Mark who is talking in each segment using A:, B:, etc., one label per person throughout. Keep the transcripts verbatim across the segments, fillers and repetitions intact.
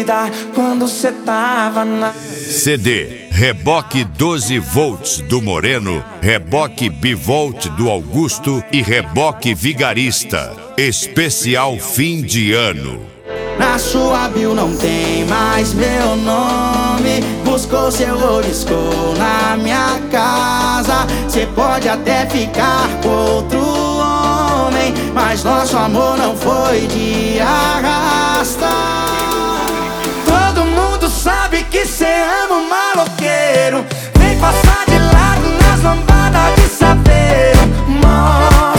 A: vida quando cê tava na...
B: C D Reboque doze volts do Moreno, Reboque Bivolt do Augusto e Reboque Vigarista. Especial fim de ano.
A: Na sua bio não tem mais meu nome. Buscou seu oliscou na minha casa. Cê pode até ficar com outro homem, mas nosso amor não foi de arrasta. Todo mundo sabe que cê ama um maloqueiro. Vem passar de lado nas lambadas de saveiro. Mó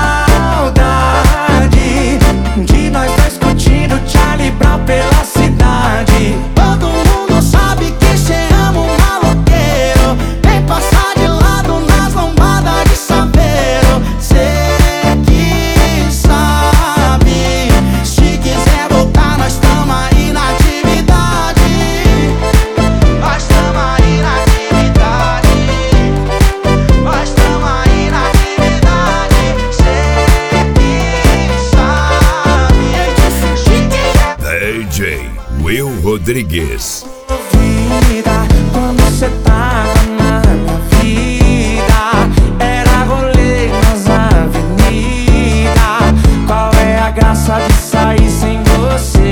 A: saudade de nós dois curtindo Charlie Brown pela cidade. Todo mundo sabe que cê ama um maloqueiro. Vem passar de lado nas lambadas de saveiro. Cê que sabe, se quiser voltar nós tamo aí na atividade. Nós tamo aí na atividade. Nós tamo aí na atividade. Cê que sabe, se quiser.
B: D J Will Rodrigues.
A: Vida, quando cê tava na minha vida, era rolê nas avenidas. Qual é a graça de sair sem você?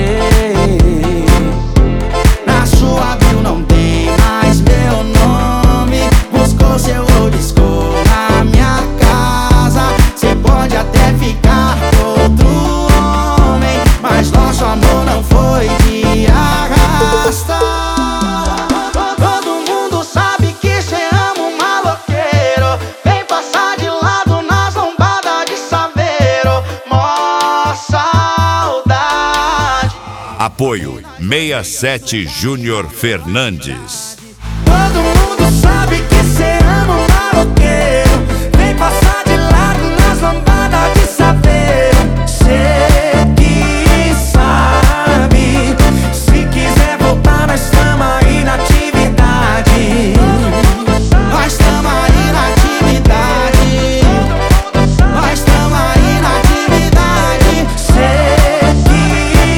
A: Na sua bio não tem mais meu nome. Buscou seu oliscou na minha casa. Cê pode até ficar com outro homem, mas nosso amor não foi de arrasta. Todo mundo sabe que cê ama um maloqueiro. Vem passar de lado nas lombadas de saveiro. Mó saudade.
B: Apoio sessenta e sete Júnior Fernandes.
A: Todo mundo sabe que cê ama um maloqueiro. Vem passar de lado nas lambadas de saveiro. Cê que sabe, se quiser voltar nós tamo aí na atividade. Nós tamo aí na atividade. Nós tamo aí na atividade. Cê que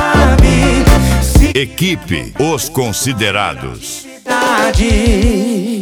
A: sabe, se
B: Equipe Os Considerados.
A: atividade.